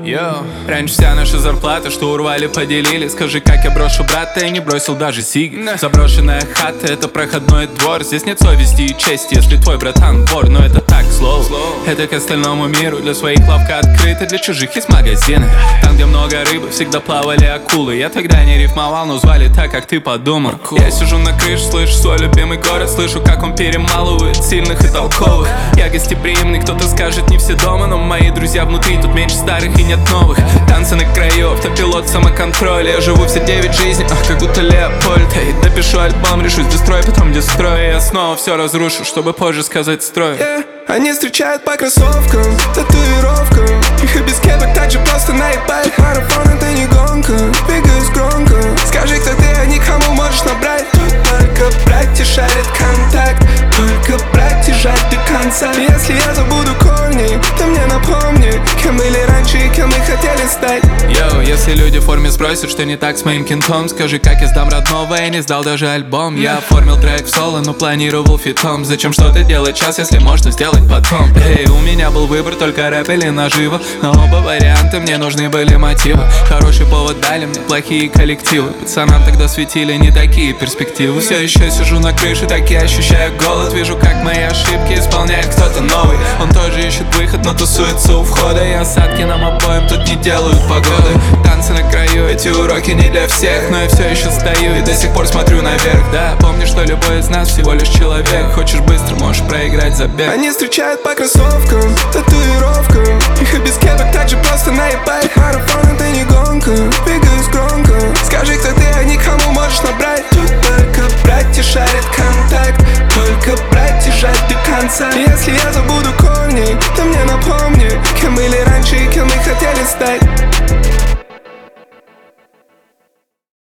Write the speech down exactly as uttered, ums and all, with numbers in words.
Йо. Раньше вся наша зарплата, что урвали, поделили. Скажи, как я брошу брата, я не бросил даже сиги. Заброшенная хата, это проходной двор. Здесь нет совести и чести, если твой братан вор. Но это так, слово, это к остальному миру. Для своих лавка открыта, для чужих есть магазины. Там, где много рыбы, всегда плавали акулы. Я тогда не рифмовал, но звали так, как ты подумал. Я сижу на крыше, слышу свой любимый город. Слышу, как он перемалывает сильных и толковых. Я гостеприимный, кто-то скажет, не все дома. Но мои друзья внутри, тут меньше старых и нет новых. Танцы на краю, автопилот, самоконтроль. Я живу все девять жизней, ах, как будто Леопольд. Эй, допишу альбом, решусь дестрой, потом дестрой. Я снова все разрушу, чтобы позже сказать строй. yeah. Они встречают по кроссовкам, татуировкам. Их и без кепок так же просто наебать. Марафон это не гонка, двигаюсь громко. Скажи, кто ты, а никому можешь набрать. Тут только братья шарят контакт, только братья жать до конца. Если я забуду корни, то мне напомни, кем были раньше и кем мы хотели стать. Йоу, если люди в форме спросят, что не так с моим кентом, скажи, как я сдам родного, я не сдал даже альбом. Я оформил трек в соло, но планировал фитом. Зачем что-то делать сейчас, если можно сделать потом? Эй, у меня был выбор, только рэп или наживо. Но оба варианта мне нужны были мотивы. Хороший повод дали мне плохие коллективы. Пацанам тогда светили не такие перспективы. Все еще сижу на крыше, так я ощущаю голод. Вижу, как мои ошибки исполняет кто-то новый. Он тоже ищет выход, но тусуется у входа. И осадки нам обоим тут не делают погоды. Танцы на краю, эти уроки не для всех. Но я все еще стою и до сих пор смотрю наверх. Да, помни, что любой из нас всего лишь человек. Хочешь быстро, можешь проиграть забег. Они встречают по кроссовкам, татуировкам. Их и без кепок так же просто наебать. Марафон это не гонка, двигаюсь громко. Скажи, кто ты, а никому можешь набрать. Тут только братья шарят контакт, только братья жать до конца. Если я забуду корни, то мне напомни, кем были раньше и кем мы хотели стать.